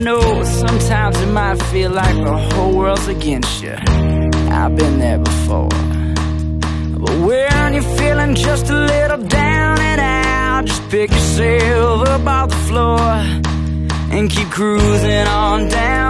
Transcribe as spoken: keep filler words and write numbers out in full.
No, sometimes it might feel like the whole world's against you. I've been there before. But when you're feeling just a little down and out, just pick yourself up off the floor and keep cruising on down.